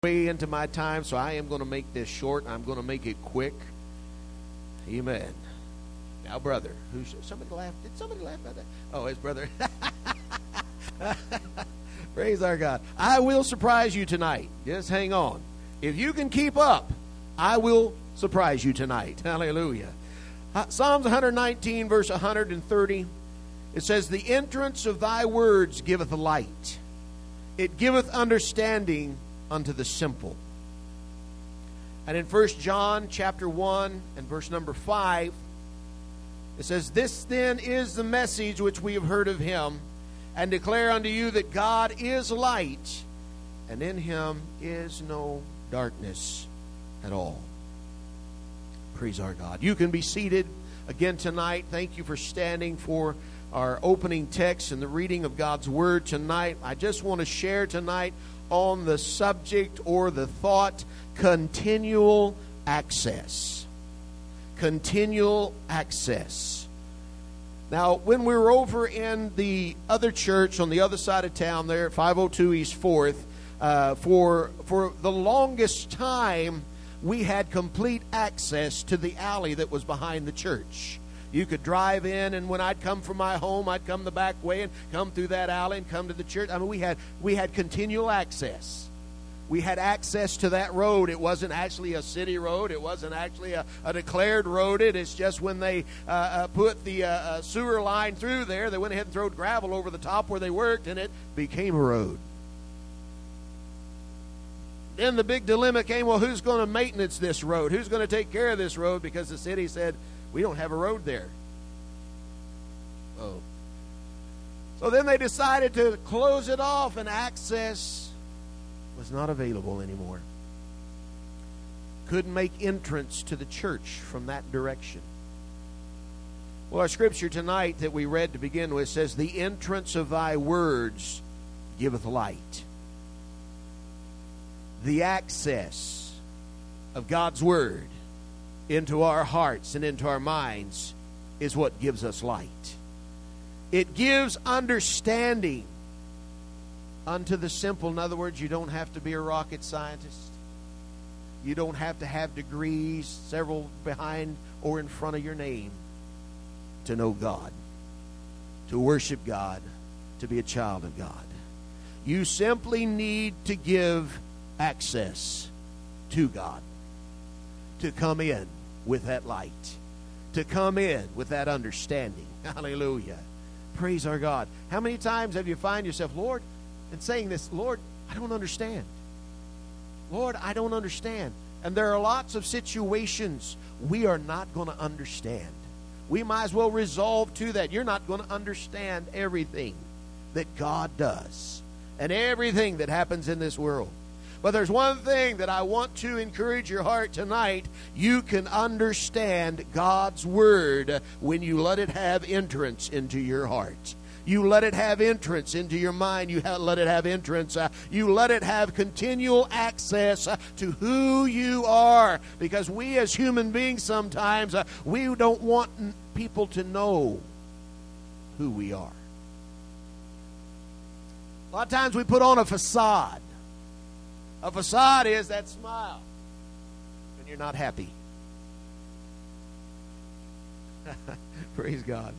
Way into my time, so I am going to make this short. I'm going to make it quick. Amen. Now, brother, somebody laughed? Did somebody laugh about that? Oh, his brother. Praise our God. I will surprise you tonight. Just hang on. If you can keep up, I will surprise you tonight. Hallelujah. Psalms 119, verse 130. It says, "The entrance of thy words giveth light. It giveth understanding unto the simple." And in 1 John chapter 1 and verse number 5, it says, "This then is the message which we have heard of him, and declare unto you that God is light, and in him is no darkness at all." Praise our God. You can be seated again tonight. Thank you for standing for our opening text and the reading of God's Word tonight. I just want to share tonight on the subject or the thought, continual access. Continual access. Now, when we were over in the other church on the other side of town there at 502 East 4th, for the longest time, we had complete access to the alley that was behind the church. You could drive in, and when I'd come from my home, I'd come the back way and come through that alley and come to the church. I mean, we had continual access. We had access to that road. It wasn't actually a city road. It wasn't actually a declared road. It's just when they put the sewer line through there, they went ahead and threw gravel over the top where they worked, and it became a road. Then the big dilemma came, well, who's going to maintenance this road? Who's going to take care of this road? Because the city said, we don't have a road there. Oh. So then they decided to close it off, and access was not available anymore. Couldn't make entrance to the church from that direction. Well, our scripture tonight that we read to begin with says, "The entrance of thy words giveth light." The access of God's Word into our hearts and into our minds is what gives us light. It gives understanding unto the simple. In other words, you don't have to be a rocket scientist. You don't have to have degrees, several behind or in front of your name, to know God, to worship God, to be a child of God. You simply need to give access to God, to come in with that light, to come in with that understanding. Hallelujah. Praise our God. How many times have you find yourself, Lord, and saying this, Lord, I don't understand. Lord, I don't understand. And there are lots of situations we are not going to understand. We might as well resolve to that. You're not going to understand everything that God does and everything that happens in this world. But there's one thing that I want to encourage your heart tonight. You can understand God's Word when you let it have entrance into your heart. You let it have entrance into your mind. You let it have entrance. You let it have continual access to who you are. Because we as human beings sometimes, we don't want people to know who we are. A lot of times we put on a facade. A facade is that smile when you're not happy. Praise God.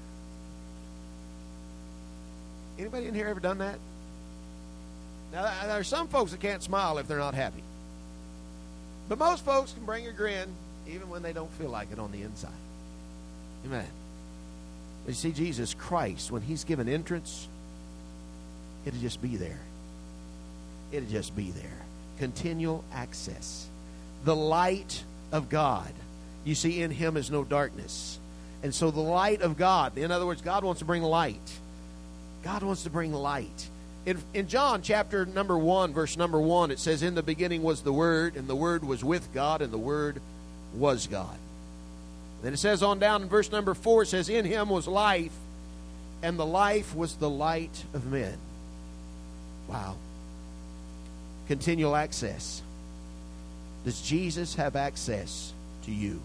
Anybody in here ever done that? Now, there are some folks that can't smile if they're not happy. But most folks can bring a grin even when they don't feel like it on the inside. Amen. But you see, Jesus Christ, when He's given entrance, it'll just be there. It'll just be there. Continual access. The light of God. You see, in Him is no darkness. And so the light of God, in other words, God wants to bring light. God wants to bring light. In John chapter number 1, verse number 1, it says, "In the beginning was the Word, and the Word was with God, and the Word was God." Then it says on down in verse number 4, it says, "In Him was life, and the life was the light of men." Wow. Continual access. Does Jesus have access to you?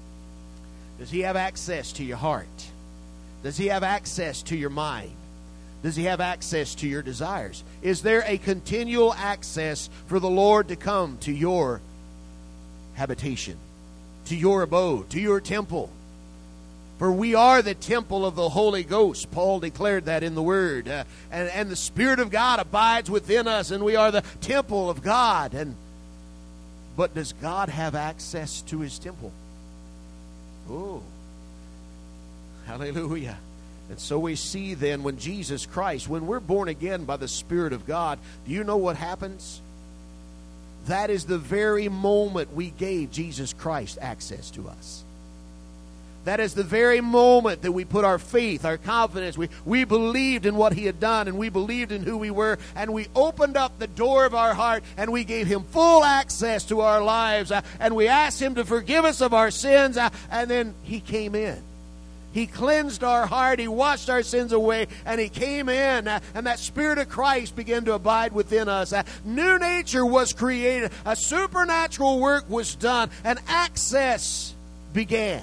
Does He have access to your heart? Does He have access to your mind? Does He have access to your desires? Is there a continual access for the Lord to come to your habitation, to your abode, to your temple? For we are the temple of the Holy Ghost. Paul declared that in the Word. And the Spirit of God abides within us, and we are the temple of God. But does God have access to His temple? Oh, hallelujah. And so we see then when Jesus Christ, when we're born again by the Spirit of God, do you know what happens? That is the very moment we gave Jesus Christ access to us. That is the very moment that we put our faith, our confidence, we believed in what He had done, and we believed in who we were, and we opened up the door of our heart, and we gave Him full access to our lives, and we asked Him to forgive us of our sins, and then He came in. He cleansed our heart, He washed our sins away, and He came in, and that Spirit of Christ began to abide within us. New nature was created, a supernatural work was done, and access began.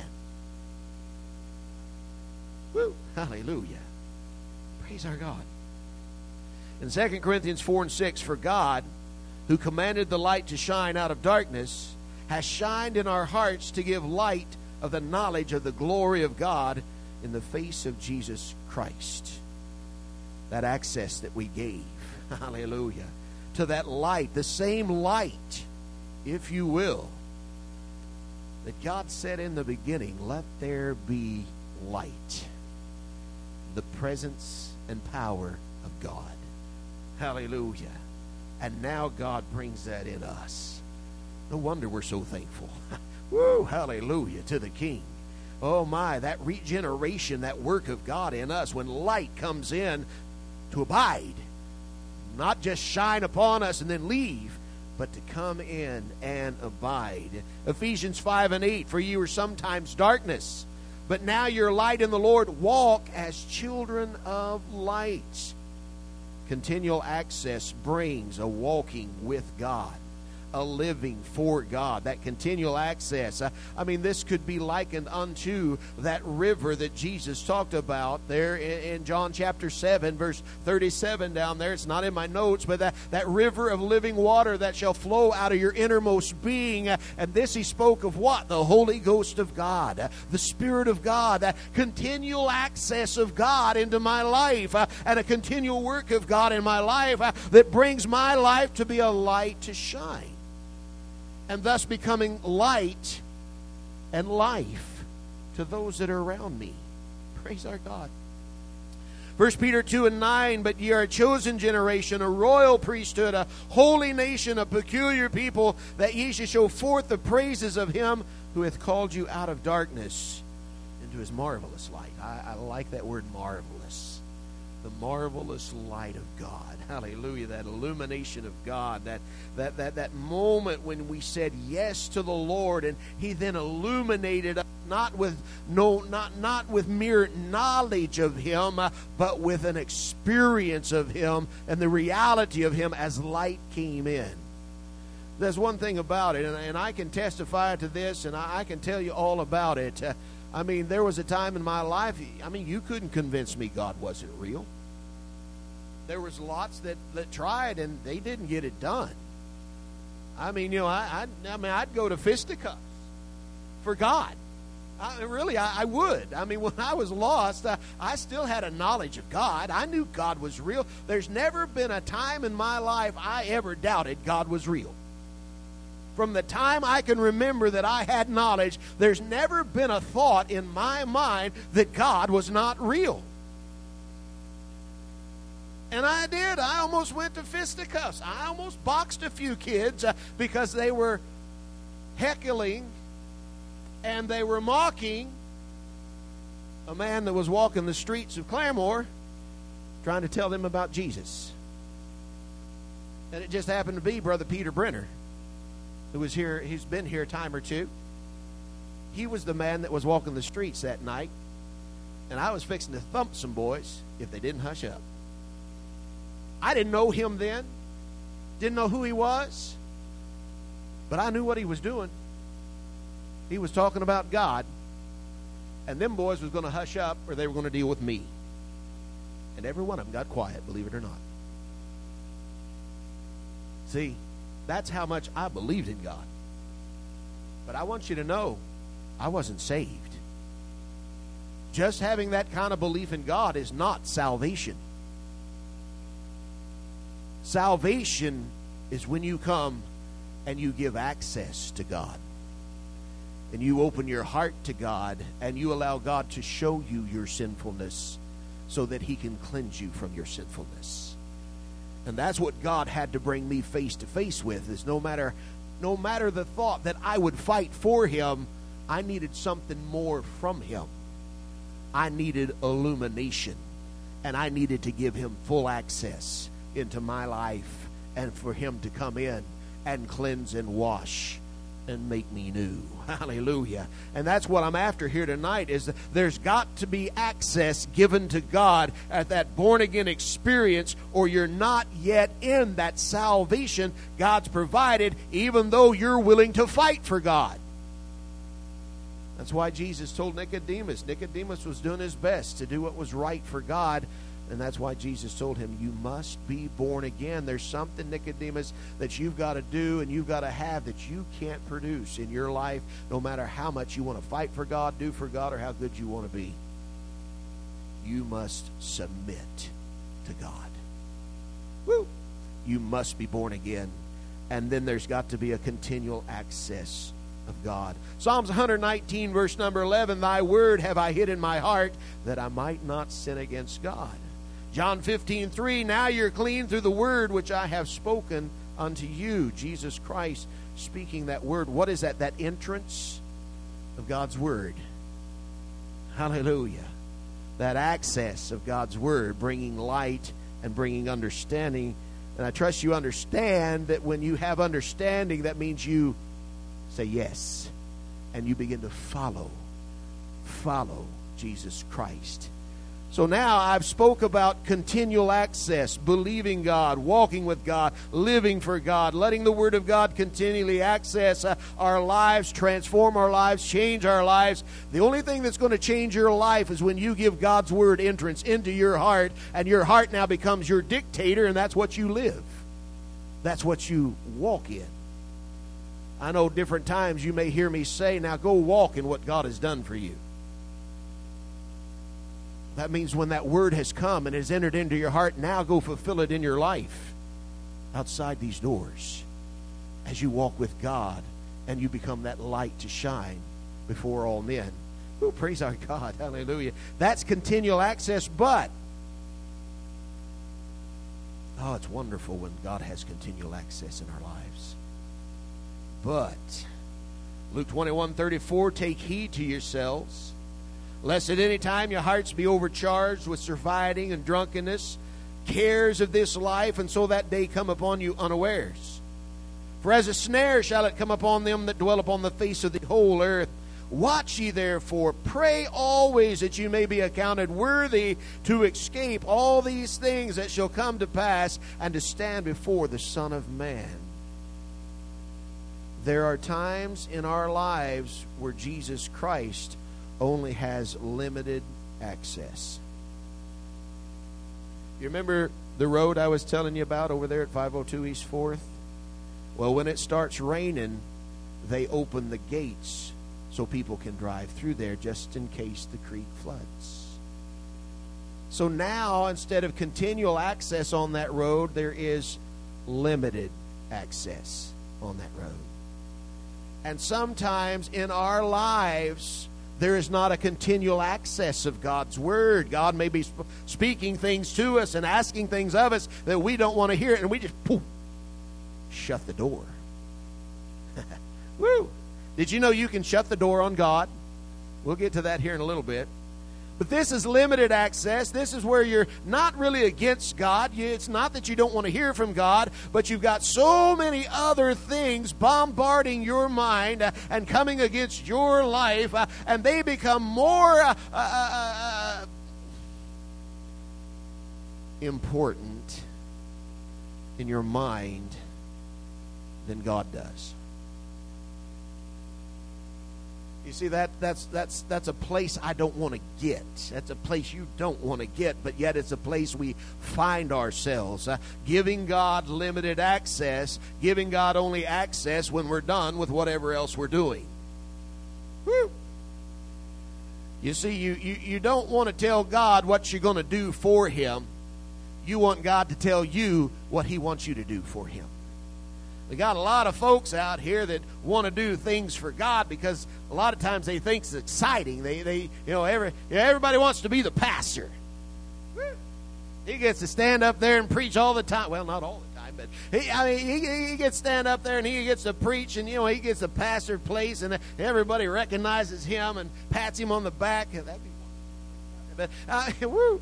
Woo. Hallelujah. Praise our God. In 2 Corinthians 4 and 6, for God, who commanded the light to shine out of darkness, has shined in our hearts to give light of the knowledge of the glory of God in the face of Jesus Christ. That access that we gave, hallelujah, to that light, the same light, if you will, that God said in the beginning, let there be light. The presence and power of God. Hallelujah. And now God brings that in us. No wonder we're so thankful. Woo, hallelujah to the King. Oh my, that regeneration, that work of God in us when light comes in to abide. Not just shine upon us and then leave, but to come in and abide. Ephesians 5 and 8, for you were sometimes darkness, but now you're light in the Lord. Walk as children of light. Continual access brings a walking with God, a living for God, that continual access. I mean, this could be likened unto that river that Jesus talked about there in John chapter 7, verse 37 down there. It's not in my notes, but that river of living water that shall flow out of your innermost being. And this He spoke of what? The Holy Ghost of God, the Spirit of God, that continual access of God into my life, and a continual work of God in my life that brings my life to be a light to shine. And thus becoming light and life to those that are around me. Praise our God. 1 Peter 2 and 9, but ye are a chosen generation, a royal priesthood, a holy nation, a peculiar people, that ye should show forth the praises of Him who hath called you out of darkness into His marvelous light. I like that word marvelous. The marvelous light of God. Hallelujah. That illumination of God. That moment when we said yes to the Lord, and He then illuminated us, not with mere knowledge of Him, but with an experience of Him and the reality of Him as light came in. There's one thing about it, and I can testify to this, and I can tell you all about it. I mean, there was a time in my life, I mean, you couldn't convince me God wasn't real. There was lots that tried, and they didn't get it done. I mean, you know, I'd go to fisticuffs for God. I would. I mean, when I was lost, I still had a knowledge of God. I knew God was real. There's never been a time in my life I ever doubted God was real. From the time I can remember that I had knowledge, there's never been a thought in my mind that God was not real. And I did. I almost went to fisticuffs. I almost boxed a few kids because they were heckling and they were mocking a man that was walking the streets of Claremore trying to tell them about Jesus. And it just happened to be Brother Peter Brenner, who was here. He's been here a time or two. He was the man that was walking the streets that night, and I was fixing to thump some boys if they didn't hush up. I didn't know him then, didn't know who he was, but I knew what he was doing. He was talking about God, and them boys was going to hush up or they were going to deal with me. And every one of them got quiet, believe it or not. See, that's how much I believed in God. But I want you to know, I wasn't saved. Just having that kind of belief in God is not salvation. Salvation is when you come and you give access to God. And you open your heart to God and you allow God to show you your sinfulness so that He can cleanse you from your sinfulness. And that's what God had to bring me face to face with, is no matter the thought that I would fight for Him, I needed something more from Him. I needed illumination, and I needed to give Him full access into my life and for Him to come in and cleanse and wash and make me new. Hallelujah. And that's what I'm after here tonight, is that there's got to be access given to God at that born-again experience, or you're not yet in that salvation God's provided, even though you're willing to fight for God. That's why Jesus told Nicodemus. Nicodemus was doing his best to do what was right for God. And that's why Jesus told him, you must be born again. There's something, Nicodemus, that you've got to do and you've got to have that you can't produce in your life, no matter how much you want to fight for God, do for God, or how good you want to be. You must submit to God. Woo! You must be born again. And then there's got to be a continual access of God. Psalms 119, verse number 11, thy word have I hid in my heart, that I might not sin against God. John 15:3, now you're clean through the word which I have spoken unto you. Jesus Christ speaking that word. What is that? That entrance of God's word. Hallelujah. That access of God's word, bringing light and bringing understanding. And I trust you understand that when you have understanding, that means you say yes, and you begin to follow Jesus Christ. So now I've spoke about continual access, believing God, walking with God, living for God, letting the Word of God continually access our lives, transform our lives, change our lives. The only thing that's going to change your life is when you give God's Word entrance into your heart, and your heart now becomes your dictator, and that's what you live. That's what you walk in. I know different times you may hear me say, now go walk in what God has done for you. That means when that word has come and has entered into your heart, now go fulfill it in your life outside these doors as you walk with God and you become that light to shine before all men. Oh, praise our God. Hallelujah. That's continual access, but oh, it's wonderful when God has continual access in our lives. But Luke 21:34, take heed to yourselves, lest at any time your hearts be overcharged with surfeiting and drunkenness, cares of this life, and so that day come upon you unawares. For as a snare shall it come upon them that dwell upon the face of the whole earth. Watch ye therefore, pray always that you may be accounted worthy to escape all these things that shall come to pass, and to stand before the Son of Man. There are times in our lives where Jesus Christ only has limited access. You remember the road I was telling you about over there at 502 East 4th? Well, when it starts raining, they open the gates so people can drive through there just in case the creek floods. So now, instead of continual access on that road, there is limited access on that road. And sometimes in our lives, there is not a continual access of God's Word. God may be speaking things to us and asking things of us that we don't want to hear, and we just poof, shut the door. Woo! Did you know you can shut the door on God? We'll get to that here in a little bit. But this is limited access. This is where you're not really against God. It's not that you don't want to hear from God, but you've got so many other things bombarding your mind and coming against your life, and they become more important in your mind than God does. You see, that's a place I don't want to get. That's a place you don't want to get, but yet it's a place we find ourselves. Giving God limited access, giving God only access when we're done with whatever else we're doing. Woo! You see, you don't want to tell God what you're going to do for Him. You want God to tell you what He wants you to do for Him. We got a lot of folks out here that want to do things for God because a lot of times they think it's exciting. Everybody wants to be the pastor. He gets to stand up there and preach all the time. Well, not all the time, but he gets to stand up there and he gets to preach, and he gets the pastor place, and everybody recognizes him and pats him on the back. That'd be wonderful. Woo!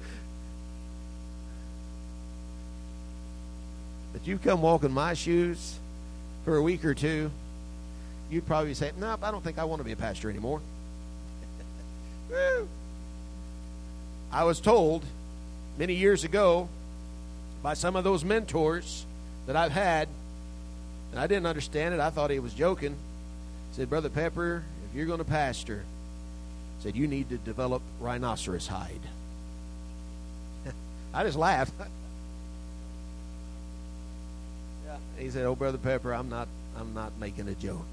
But you come walk in my shoes for a week or two, you'd probably say, nope, I don't think I want to be a pastor anymore. I was told many years ago by some of those mentors that I've had, and I didn't understand it. I thought he was joking. He said, Brother Pepper, if you're going to pastor, said you need to develop rhinoceros hide. I just laughed. He said, oh, Brother Pepper, I'm not making a joke.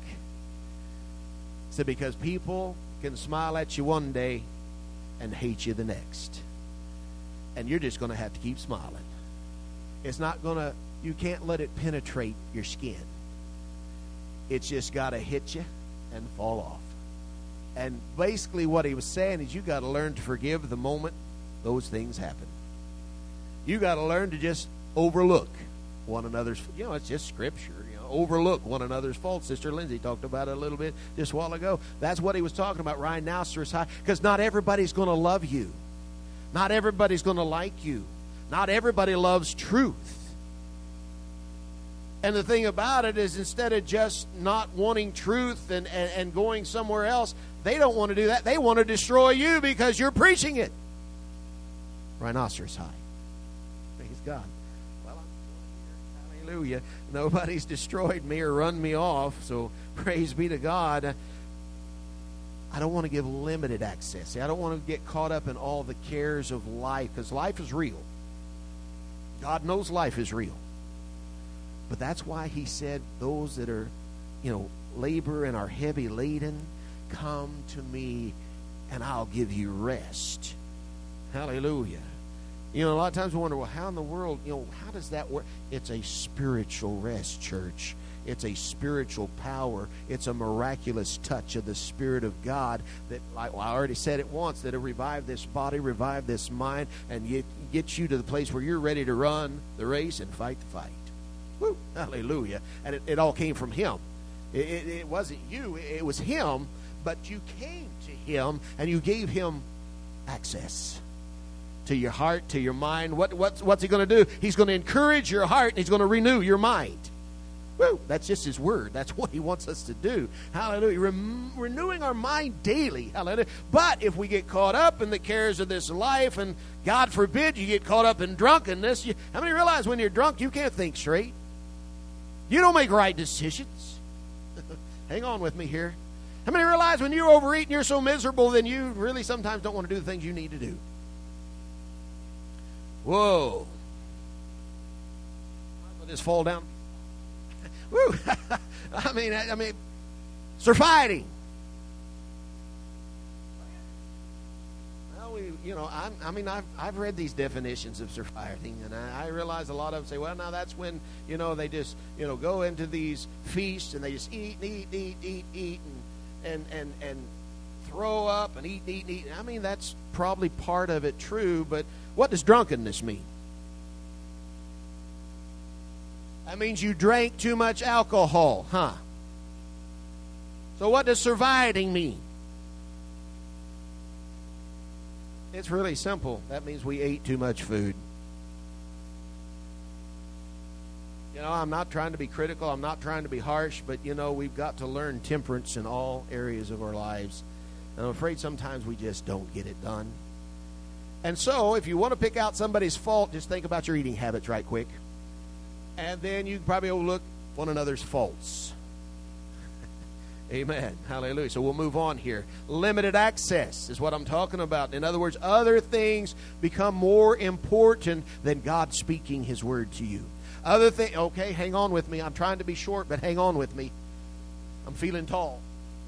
He said, because people can smile at you one day and hate you the next. And you're just going to have to keep smiling. It's not going to, you can't let it penetrate your skin. It's just got to hit you and fall off. And basically what he was saying is you got to learn to forgive the moment those things happen. You got to learn to just overlook one another's, it's just scripture, overlook one another's faults. Sister Lindsay talked about it a little bit just a while ago. That's what he was talking about, rhinoceros hide, because not everybody's going to love you. Not everybody's going to like you. Not everybody loves truth. And the thing about it is, instead of just not wanting truth and going somewhere else, they don't want to do that. They want to destroy you because you're preaching it. Rhinoceros hide. Praise God. Hallelujah. Nobody's destroyed me or run me off, so praise be to God. I don't want to give limited access. I don't want to get caught up in all the cares of life, because life is real. God knows life is real. But that's why he said, those that are, labor and are heavy laden, come to me and I'll give you rest. Hallelujah. A lot of times we wonder, well, how in the world, how does that work? It's a spiritual rest, church. It's a spiritual power. It's a miraculous touch of the Spirit of God that, like I already said it once, that'll revive this body, revive this mind, and get you to the place where you're ready to run the race and fight the fight. Woo! Hallelujah. And it all came from him. It wasn't you. It was him, but you came to him and you gave him access to your heart, to your mind. What's he going to do? He's going to encourage your heart and he's going to renew your mind. Woo, that's just his word. That's what he wants us to do. Hallelujah. Renewing our mind daily. Hallelujah. But if we get caught up in the cares of this life, and God forbid you get caught up in drunkenness, how many realize when you're drunk you can't think straight? You don't make right decisions. Hang on with me here. How many realize when you overeat and you're so miserable, then you really sometimes don't want to do the things you need to do? Whoa. Might just fall down. Woo. I mean, surviving. Well, I've read these definitions of surviving, and I realize a lot of them say, well, now that's when, they just, go into these feasts and they just eat and throw up and eat. I mean, that's probably part of it true, but what does drunkenness mean? That means you drank too much alcohol, huh? So what does surviving mean? It's really simple. That means we ate too much food. I'm not trying to be critical. I'm not trying to be harsh, but, we've got to learn temperance in all areas of our lives. And I'm afraid sometimes we just don't get it done. And so if you want to pick out somebody's fault, just think about your eating habits right quick. And then you can probably overlook one another's faults. Amen. Hallelujah. So we'll move on here. Limited access is what I'm talking about. In other words, other things become more important than God speaking His word to you. Other thing. Okay, hang on with me. I'm trying to be short, but hang on with me. I'm feeling tall.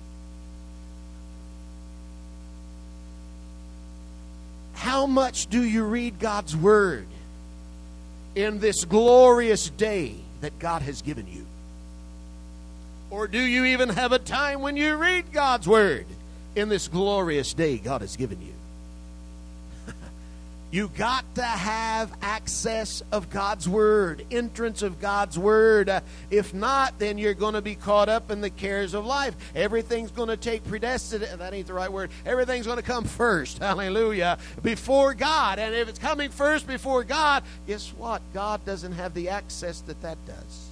How much do you read God's word in this glorious day that God has given you? Or do you even have a time when you read God's word in this glorious day God has given you? You got to have access of God's word, entrance of God's word. If not, then you're going to be caught up in the cares of life. Everything's going to take predestined. That ain't the right word. Everything's going to come first. Hallelujah. Before God. And if it's coming first before God, guess what? God doesn't have the access that does.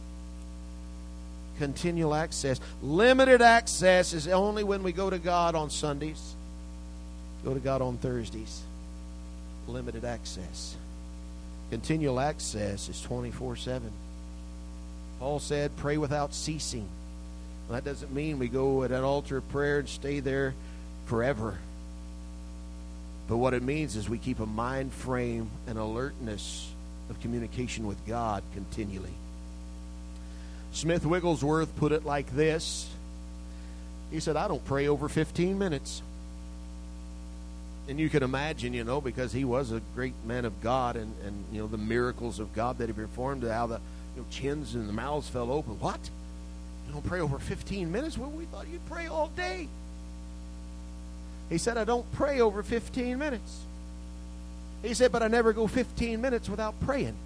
Continual access. Limited access is only when we go to God on Sundays. Go to God on Thursdays. Limited access. Continual access is 24/7. Paul said, pray without ceasing. Well, that doesn't mean we go at an altar of prayer and stay there forever. But what it means is we keep a mind frame and alertness of communication with God continually. Smith Wigglesworth put it like this. He said, I don't pray over 15 minutes. And you can imagine, because he was a great man of God and the miracles of God that he performed, how the chins and the mouths fell open. What? You don't pray over 15 minutes? Well, we thought you'd pray all day. He said, I don't pray over 15 minutes. He said, but I never go 15 minutes without praying.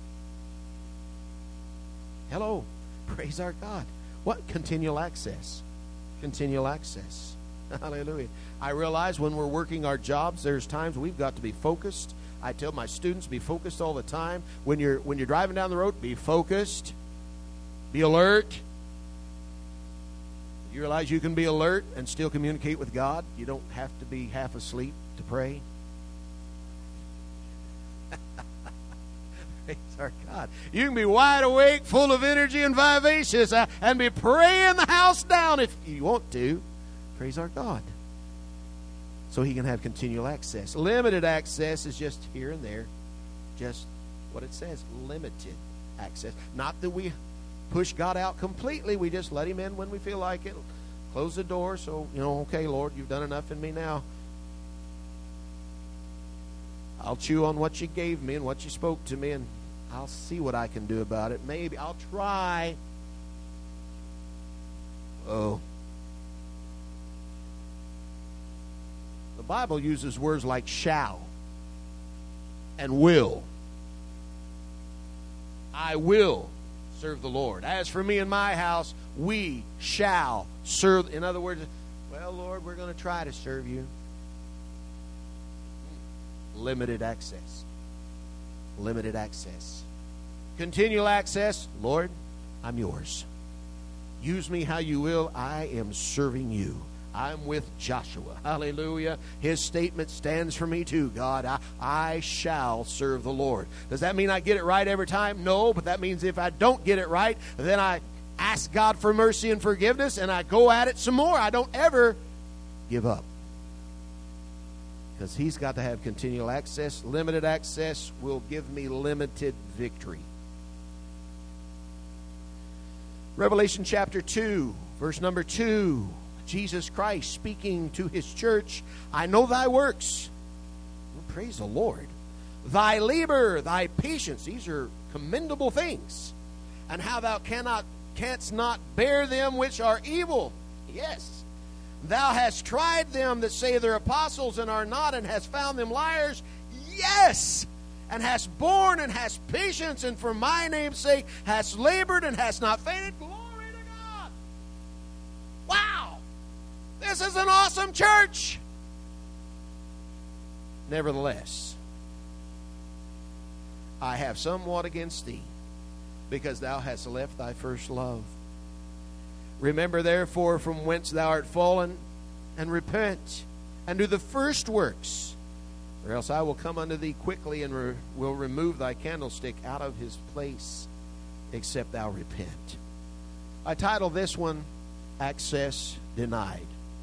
Hello. Praise our God. What? Continual access. Continual access. Hallelujah. I realize when we're working our jobs, there's times we've got to be focused. I tell my students, be focused all the time. When you're driving down the road, be focused. Be alert. You realize you can be alert and still communicate with God. You don't have to be half asleep to pray. Praise our God. You can be wide awake, full of energy and vivacious, and be praying the house down if you want to. Praise our God. So he can have continual access. Limited access is just here and there. Just what it says. Limited access. Not that we push God out completely. We just let him in when we feel like it. Close the door. So, okay, Lord, you've done enough in me now. I'll chew on what you gave me and what you spoke to me, and I'll see what I can do about it. Maybe I'll try. Oh. The Bible uses words like shall and will. I will serve the Lord. As for me and my house, we shall serve. In other words, well, Lord, we're going to try to serve you. Limited access. Limited access. Continual access. Lord, I'm yours. Use me how you will. I am serving you. I'm with Joshua. Hallelujah. His statement stands for me too, God. I shall serve the Lord. Does that mean I get it right every time? No, but that means if I don't get it right, then I ask God for mercy and forgiveness, and I go at it some more. I don't ever give up. Because he's got to have continual access. Limited access will give me limited victory. Revelation chapter 2, verse number 2. Jesus Christ speaking to his church. I know thy works. Well, praise the Lord. Thy labor, thy patience. These are commendable things. And how thou canst not bear them which are evil. Yes. Thou hast tried them that say they're apostles and are not, and hast found them liars. Yes. And hast borne and hast patience, and for my name's sake hast labored and hast not fainted. Glory to God. Wow. This is an awesome church. Nevertheless, I have somewhat against thee, because thou hast left thy first love. Remember therefore from whence thou art fallen, and repent, and do the first works, or else I will come unto thee quickly, and will remove thy candlestick out of his place, except thou repent. I title this one, access denied.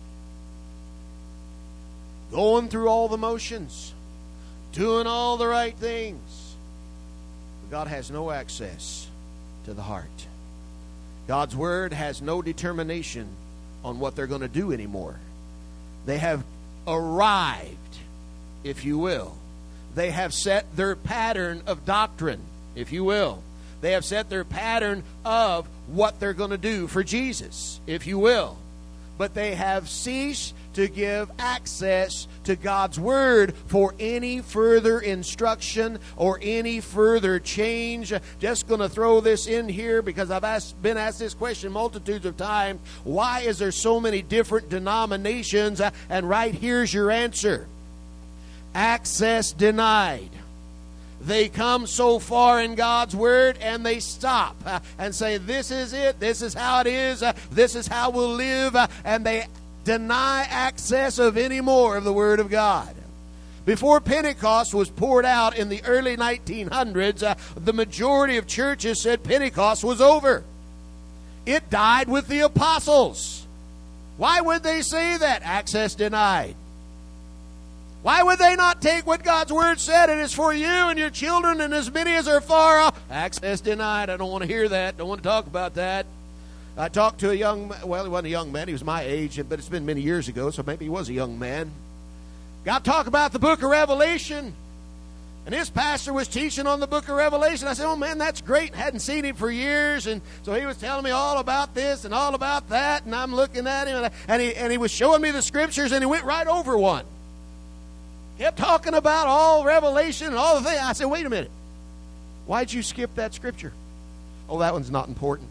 Going through all the motions, doing all the right things. But God has no access to the heart. God's Word has no determination on what they're going to do anymore. They have arrived, if you will. They have set their pattern of doctrine, if you will. They have set their pattern of what they're going to do for Jesus, if you will. But they have ceased to give access to God's Word for any further instruction or any further change. Just going to throw this in here because I've been asked this question multitudes of times. Why is there so many different denominations? And right here's your answer. Access denied. They come so far in God's Word and they stop and say, this is it, this is how it is, this is how we'll live, and they deny access of any more of the Word of God. Before Pentecost was poured out in the early 1900s, the majority of churches said Pentecost was over. It died with the apostles. Why would they say that? Access denied. Why would they not take what God's Word said? It is for you and your children and as many as are far off. Access denied. I don't want to hear that. Don't want to talk about that. I talked to he wasn't a young man. He was my age, but it's been many years ago, so maybe he was a young man. Got to talk about the book of Revelation. And his pastor was teaching on the book of Revelation. I said, oh, man, that's great. Hadn't seen him for years. And so he was telling me all about this and all about that. And I'm looking at him, and he was showing me the scriptures, and he went right over one. Kept talking about all Revelation and all the things. I said, wait a minute. Why'd you skip that scripture? Oh, that one's not important.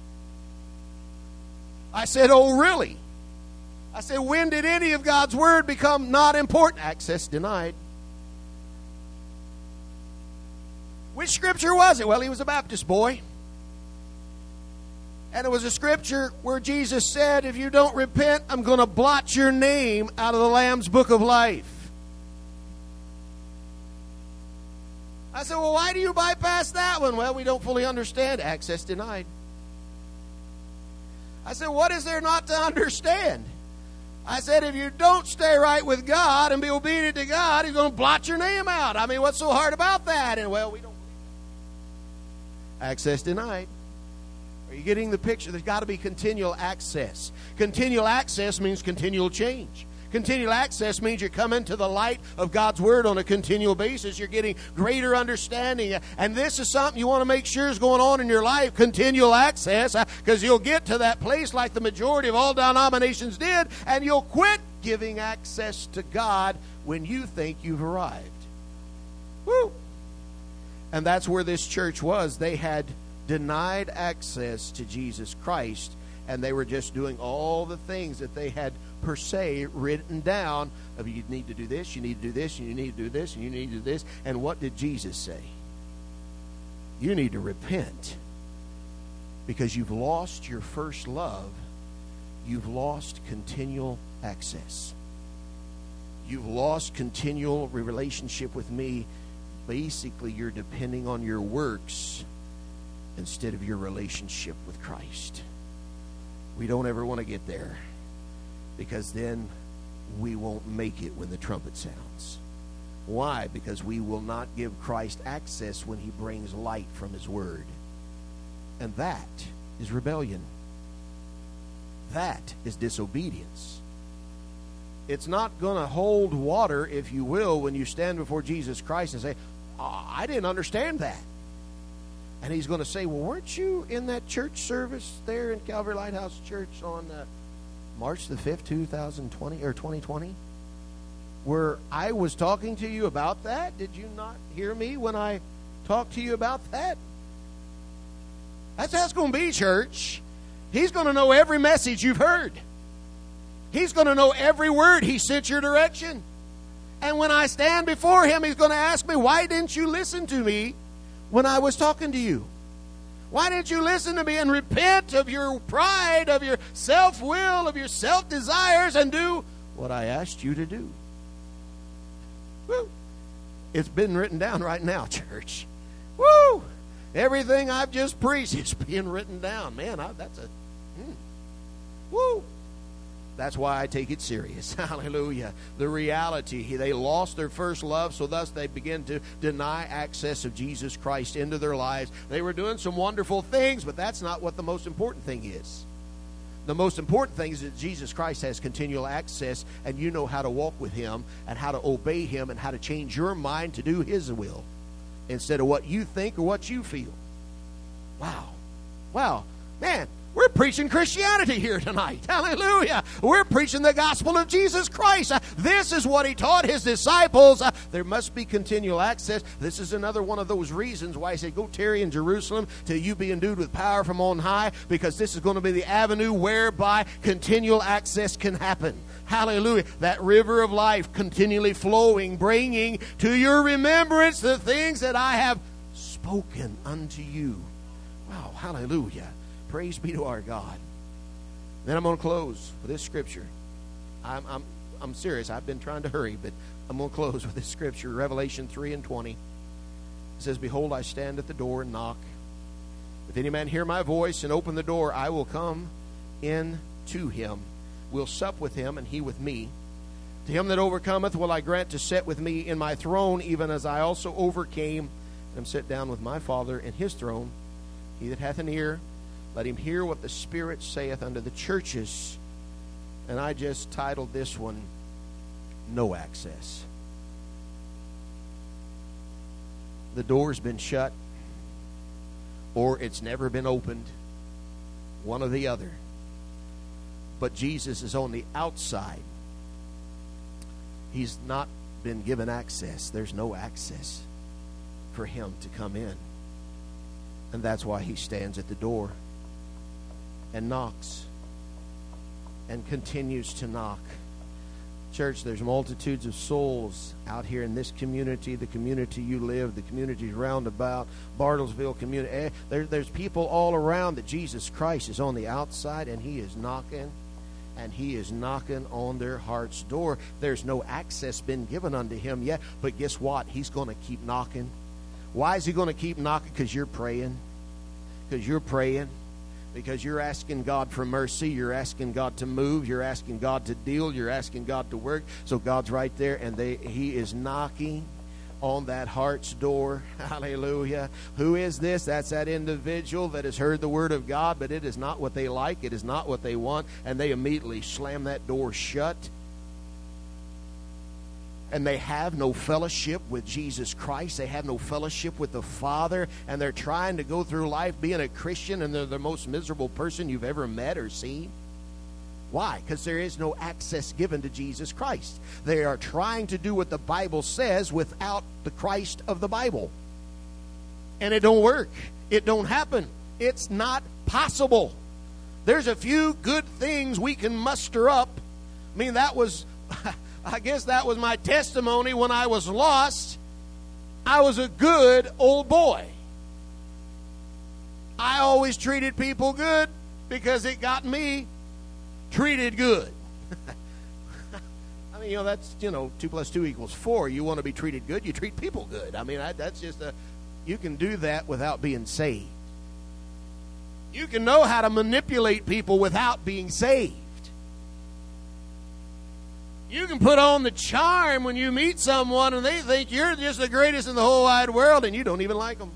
I said, oh, really? I said, when did any of God's Word become not important? Access denied. Which scripture was it? Well, he was a Baptist boy. And it was a scripture where Jesus said, if you don't repent, I'm going to blot your name out of the Lamb's book of life. I said, well, why do you bypass that one? Well, we don't fully understand. Access denied. I said, what is there not to understand? I said, if you don't stay right with God and be obedient to God, He's going to blot your name out. I mean, what's so hard about that? And, well, we don't believe that. Access denied. Are you getting the picture? There's got to be continual access. Continual access means continual change. Continual access means you're coming to the light of God's Word on a continual basis. You're getting greater understanding. And this is something you want to make sure is going on in your life, continual access, because you'll get to that place like the majority of all denominations did, and you'll quit giving access to God when you think you've arrived. Woo! And that's where this church was. They had denied access to Jesus Christ, and they were just doing all the things that they had per se written down of you need to do this, you need to do this, and you need to do this, and you need to do this. And what did Jesus say? You need to repent because you've lost your first love. You've lost continual access. You've lost continual relationship with me. Basically, you're depending on your works instead of your relationship with Christ. We don't ever want to get there, because then we won't make it when the trumpet sounds. Why? Because we will not give Christ access when He brings light from His Word. And that is rebellion. That is disobedience. It's not going to hold water, if you will, when you stand before Jesus Christ and say, oh, I didn't understand that. And He's going to say, well, weren't you in that church service there in Calvary Lighthouse Church on March the 5th, 2020, where I was talking to you about that? Did you not hear me when I talked to you about that? That's how it's going to be, church. He's going to know every message you've heard. He's going to know every word He sent your direction. And when I stand before Him, He's going to ask me, why didn't you listen to me when I was talking to you? Why didn't you listen to me and repent of your pride, of your self-will, of your self-desires, and do what I asked you to do? Woo! It's been written down right now, church. Woo! Everything I've just preached is being written down. Man, that's a... Woo! That's why I take it serious. Hallelujah. The reality, they lost their first love, so thus they begin to deny access of Jesus Christ into their lives. They were doing some wonderful things, but that's not what the most important thing is. The most important thing is that Jesus Christ has continual access, and you know how to walk with Him and how to obey Him and how to change your mind to do His will instead of what you think or what you feel. Wow. Wow. Man, we're preaching Christianity here tonight. Hallelujah. We're preaching the gospel of Jesus Christ. This is what He taught His disciples. There must be continual access. This is another one of those reasons why He said, go tarry in Jerusalem till you be endued with power from on high, because this is going to be the avenue whereby continual access can happen. Hallelujah. That river of life continually flowing, bringing to your remembrance the things that I have spoken unto you. Wow. Hallelujah. Praise be to our God. Then I'm going to close with this scripture. I'm serious. I've been trying to hurry, but I'm going to close with this scripture. Revelation 3:20. It says, behold, I stand at the door and knock. If any man hear my voice and open the door, I will come in to him. Will sup with him, and he with me. To him that overcometh will I grant to sit with me in my throne, even as I also overcame and am set down with my Father in His throne. He that hath an ear, let him hear what the Spirit saith unto the churches. And I just titled this one, No Access. The door's been shut, or it's never been opened, one or the other. But Jesus is on the outside. He's not been given access. There's no access for Him to come in. And that's why He stands at the door and knocks and continues to knock. Church, there's multitudes of souls out here in this community, the community you live, the communities round about, Bartlesville community. There's people all around that Jesus Christ is on the outside, and He is knocking, and He is knocking on their heart's door. There's no access been given unto Him yet, but guess what? He's going to keep knocking. Why is He going to keep knocking? Because you're praying. Because you're praying. Because you're asking God for mercy. You're asking God to move. You're asking God to deal. You're asking God to work. So God's right there, and He is knocking on that heart's door. Hallelujah. Who is this? That's that individual that has heard the word of God, but it is not what they like. It is not what they want. And they immediately slam that door shut. And they have no fellowship with Jesus Christ. They have no fellowship with the Father. And they're trying to go through life being a Christian, and they're the most miserable person you've ever met or seen. Why? Because there is no access given to Jesus Christ. They are trying to do what the Bible says without the Christ of the Bible. And it don't work. It don't happen. It's not possible. There's a few good things we can muster up. I mean, that was... I guess that was my testimony when I was lost. I was a good old boy. I always treated people good because it got me treated good. I mean, that's, 2 + 2 = 4. You want to be treated good, you treat people good. I mean, that's just you can do that without being saved. You can know how to manipulate people without being saved. You can put on the charm when you meet someone and they think you're just the greatest in the whole wide world, and you don't even like them.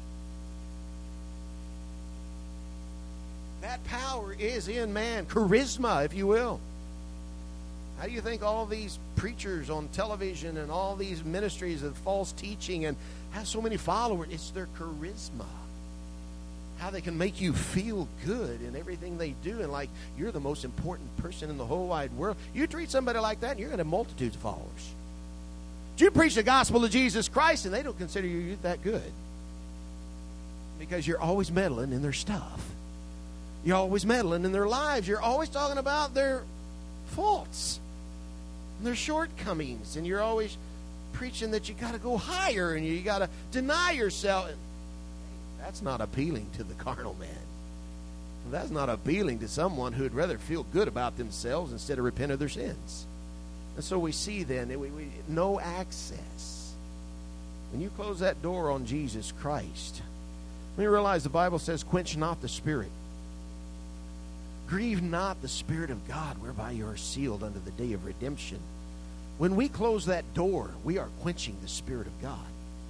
That power is in man. Charisma, if you will. How do you think all these preachers on television and all these ministries of false teaching and have so many followers? It's their charisma. How they can make you feel good in everything they do, and like you're the most important person in the whole wide world. You treat somebody like that, and you're going to have multitudes of followers. You preach the gospel of Jesus Christ, and they don't consider you that good because you're always meddling in their stuff. You're always meddling in their lives. You're always talking about their faults and their shortcomings, and you're always preaching that you got to go higher and you got to deny yourself. That's not appealing to the carnal man. That's not appealing to someone who would rather feel good about themselves instead of repent of their sins. And so we see then, no access. When you close that door on Jesus Christ, we realize the Bible says, quench not the Spirit. Grieve not the Spirit of God, whereby you are sealed unto the day of redemption. When we close that door, we are quenching the Spirit of God.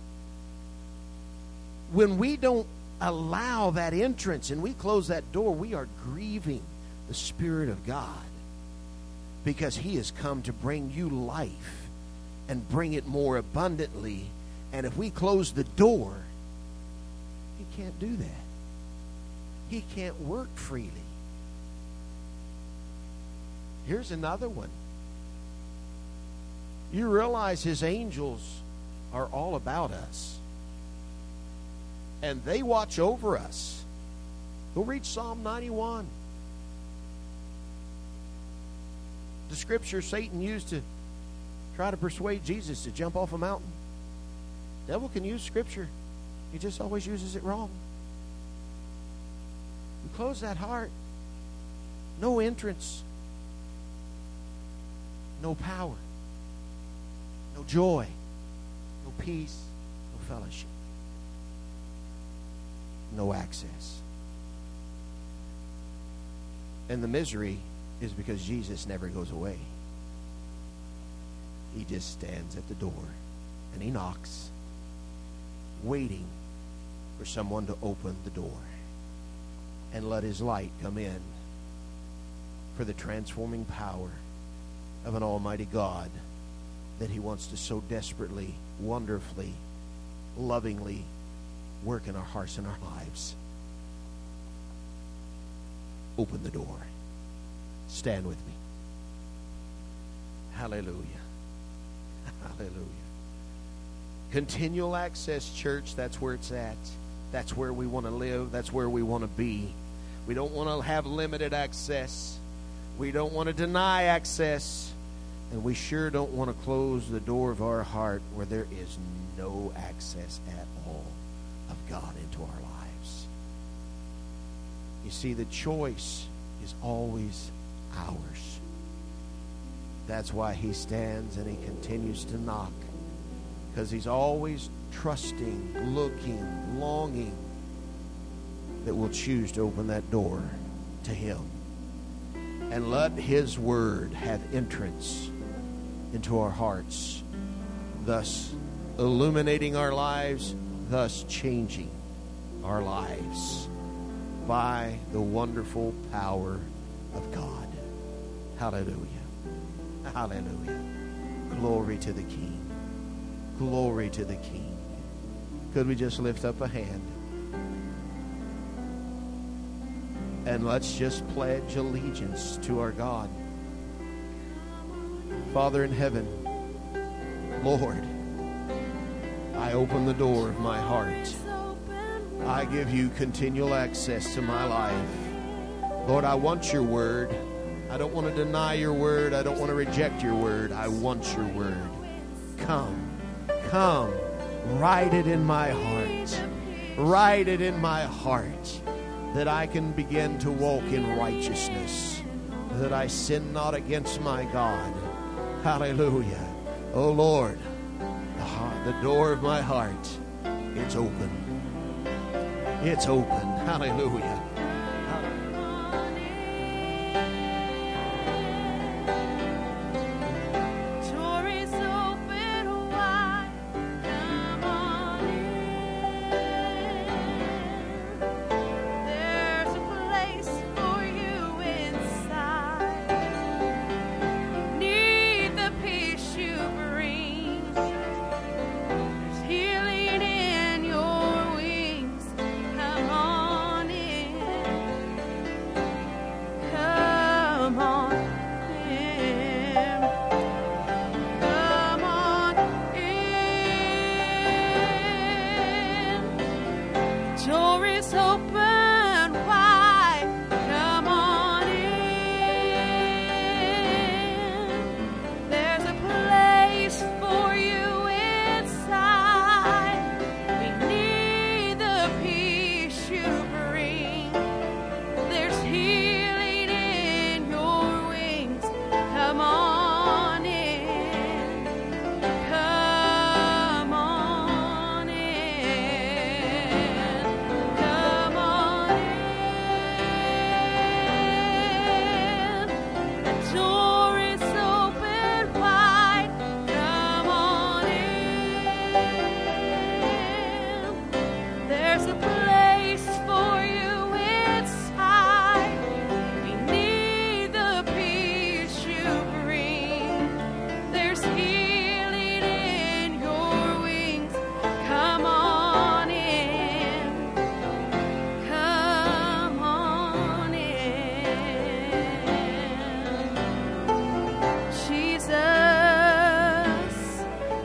When we don't allow that entrance and we close that door, we are grieving the Spirit of God, because He has come to bring you life and bring it more abundantly. And if we close the door, He can't do that. He can't work freely. Here's another one. You realize His angels are all about us, and they watch over us. Go read Psalm 91. The scripture Satan used to try to persuade Jesus to jump off a mountain. The devil can use scripture. He just always uses it wrong. You close that heart, no entrance, no power, no joy, no peace, no fellowship, no access. And the misery is because Jesus never goes away. He just stands at the door and He knocks, waiting for someone to open the door and let His light come in for the transforming power of an almighty God that He wants to so desperately, wonderfully, lovingly work in our hearts and our lives. Open the door. Stand with me. Hallelujah. Hallelujah. Continual access, church, that's where it's at. That's where we want to live. That's where we want to be. We don't want to have limited access. We don't want to deny access. And we sure don't want to close the door of our heart where there is no access at all of God into our lives. You see, the choice is always ours. That's why He stands and He continues to knock, because He's always trusting, looking, longing that we'll choose to open that door to Him and let His word have entrance into our hearts, thus illuminating our lives, thus changing our lives by the wonderful power of God. Hallelujah. Hallelujah. Glory to the King. Glory to the King. Could we just lift up a hand? And let's just pledge allegiance to our God. Father in heaven, Lord, I open the door of my heart. I give You continual access to my life. Lord, I want Your word. I don't want to deny Your word. I don't want to reject Your word. I want Your word. Come, come, write it in my heart. Write it in my heart, that I can begin to walk in righteousness, that I sin not against my God. Hallelujah. Oh Lord, the door of my heart, it's open. It's open. Hallelujah.